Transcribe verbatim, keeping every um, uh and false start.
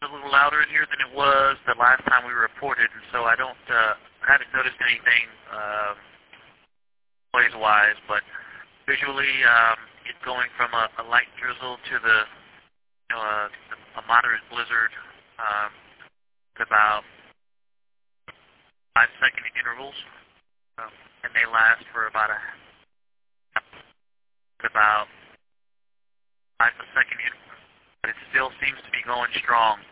a little louder in here than it was the last time we reported, and so I don't, uh, I haven't noticed anything uh, noise-wise, but visually um, it's going from a, a light drizzle to the, you know, a, a moderate blizzard um, to about five-second intervals, um, and they last for about a about five second interval, but it still seems to be going strong.